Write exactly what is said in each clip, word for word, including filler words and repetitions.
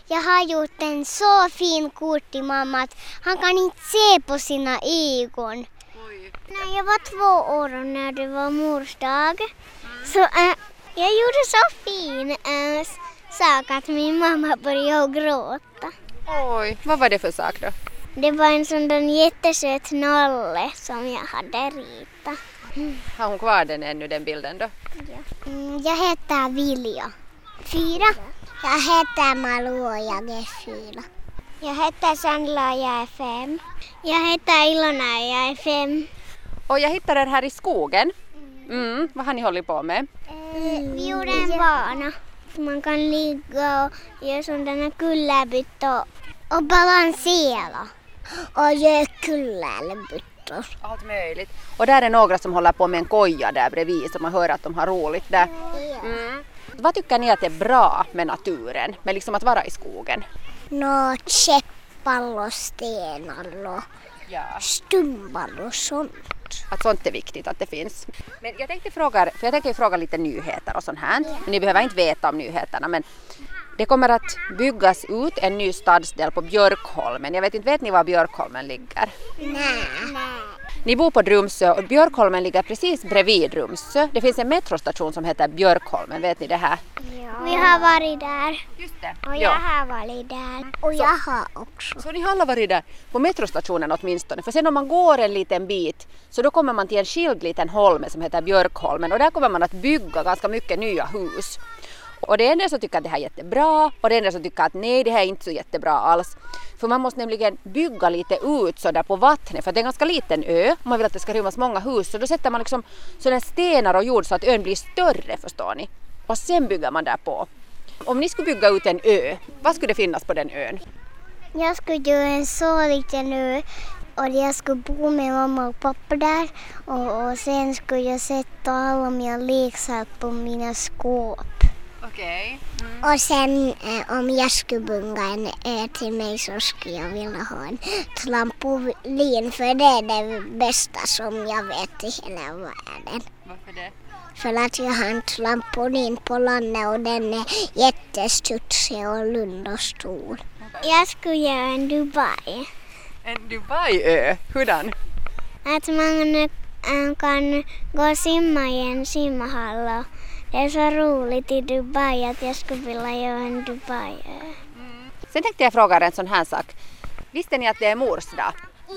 jag har gjort en så fin kort till mamma att han kan inte se på sina ögon. Oj. När jag var två år och när det var mors dag så äh, jag gjorde så fin äh, sak att min mamma började gråta. Oj, vad var det för sak då? Det var en sån där jättesöt nolle som jag hade ritat. Mm. Har hon kvar den ännu, den bilden då? Ja. Mm, jag heter Vilja. Fyra. Jag heter Malou och jag är fyra. Jag heter Sandla och jag är fem. Jag heter Ilona och jag är fem. Och jag hittade den här i skogen. Mm, vad har ni hållit på med? Mm. Vi gjorde en bana. Man kan ligga och göra sådana kullerbyttor och balansera. Och göra kullerbyttor. Allt möjligt. Och där är några som håller på med en koja där bredvid så man hör att de har roligt där. Mm. Vad tycker ni att är bra med naturen, med liksom att vara i skogen? Nå, käppar och stenar och Ja. stumpar och sånt. Att sånt är viktigt att det finns. Men jag tänkte fråga, för jag tänker fråga lite nyheter och sånt här. Men ni behöver inte veta om nyheterna, men det kommer att byggas ut en ny stadsdel på Björkholmen. Jag vet inte, vet ni var Björkholmen ligger? Nej. Ni bor på Drumsö och Björkholmen ligger precis bredvid Drumsö. Det finns en metrostation som heter Björkholmen, vet ni det här? Ja. Vi har varit där. Just det. Och jag har varit där. Och jag har också. Så ni har alla varit där på metrostationen åtminstone. För sen om man går en liten bit så då kommer man till en skild liten holme som heter Björkholmen. Och där kommer man att bygga ganska mycket nya hus. Och det är en del som tycker att det här är jättebra och det är en del som tycker att nej, det här är inte så jättebra alls. För man måste nämligen bygga lite ut så där på vattnet för det är en ganska liten ö och man vill att det ska rymmas många hus. Så då sätter man liksom sådana stenar och jord så att ön blir större, förstår ni. Och sen bygger man där på. Om ni skulle bygga ut en ö, vad skulle det finnas på den ön? Jag skulle göra en så liten ö och jag skulle bo med mamma och pappa där. Och, och sen skulle jag sätta alla mina leksaker på mina skåp. Okej. Okay. Mm. Och sen eh, om jag skulle bygga en ö till mig så skulle jag vilja ha en trampolin för det är det bästa som jag vet i hela världen. Varför det? För att jag har en trampolin på landet och den är jättestudsig och lund och stor. Jag skulle göra en Dubai. En Dubai-ö? Hurdan? Att man kan gå och simma i en simhall. Det är så roligt i Dubai att jag skulle vilja göra en Dubai-ö. Mm. Sen tänkte jag fråga en sån här sak. Visste ni att det är mors dag?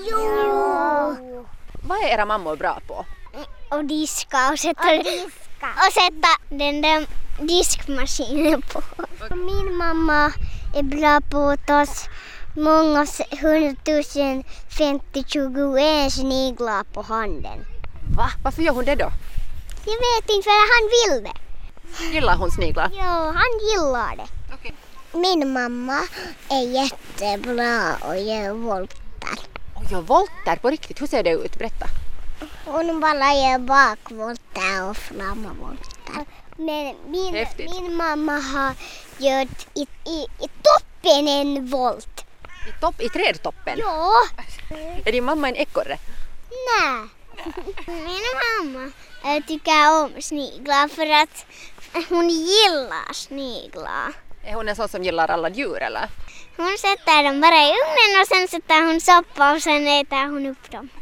Jo! Vad är era mammor bra på? Och diska och sätta, och diska. Och sätta den där diskmaskinen på. Okay. Min mamma är bra på att ta många hundratusen femtio tjugoett sniglar på handen. Va? Varför gör hon det då? Jag vet inte, för han vill det. Gillar hon sniglar? Ja, han gillar det. Okay. Min mamma är jättebra och gör volter. Och gör volter på riktigt? Hur ser det ut? Berätta. Hon bara gör bakvolter och framvolter. Men min, min mamma har gjort i, i, i toppen en volt. I, topp, i trädtoppen? Ja. Är din mamma en ekorre? Nej. Min mamma tycker om sniglar för att hon gillar sniglar. Är hon en sån som gillar alla djur eller? Hon sätter dem bara i ugnen och sen sätter hon soppa och sen äter hon upp dem.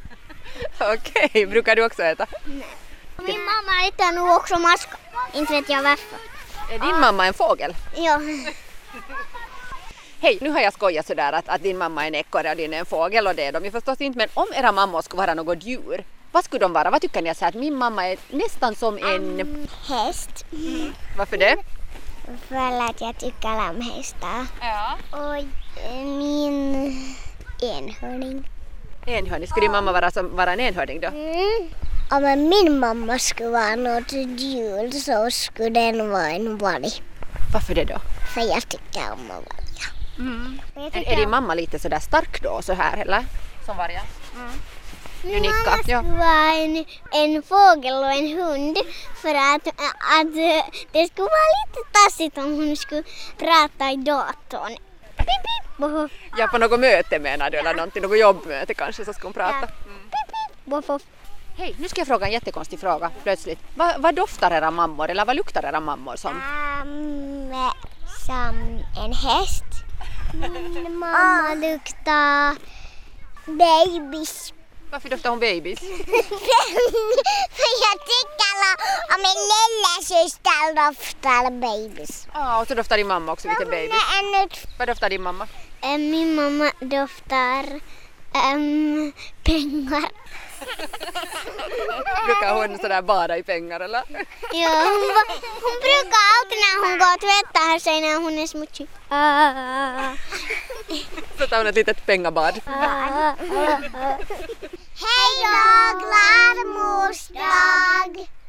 Okej, okay. Brukar du också äta? Nej. Min mamma äter nog också maskar. Inte vet jag varför. Är din mamma en fågel? Ja. Hej, nu har jag skojat sådär att, att din mamma är en ekorre och din är en fågel och det är de ju förstås inte. Men om era mammor skulle vara något djur, vad skulle de vara? Vad tycker ni att, att min mamma är nästan som en... Um, häst. Mm. Varför det? För att jag tycker om hästar. Ja. Och min enhörning. Enhörning? Skulle din mamma vara, som, vara en enhörning då? Mm. Om min mamma skulle vara något djur så skulle den vara en varg. Varför det då? För jag tycker om vargar. Mm. Är, är din mamma lite sådär stark då så här eller? Som vargar? Mm. Min mamma skulle ja. vara en, en fågel och en hund för att, att det skulle vara lite tassigt om hon skulle prata i datorn. Pip, pip, ja, på något möte menar du, eller någonting, något jobbmöte kanske så ska hon prata. Mm. Pip, pip, hej, nu ska jag fråga en jättekonstig fråga plötsligt. Va, vad doftar era mammor eller vad luktar era mammor som? Um, som en häst. Min mamma luktar babys. Varför doftar hon babys? För jag tycker om min lilla syster doftar babys. Ja, och så doftar din mamma också lite babys. Ännu... Vad doftar din mamma? Min mamma doftar um, pengar. Brukar hon sådär bada i pengar eller? Ja, hon, hon brukar alltid när hon går och tvättar sig när hon är smutsig. Ah. Så tar hon ett litet pengabad. Hej då, glad mors dag!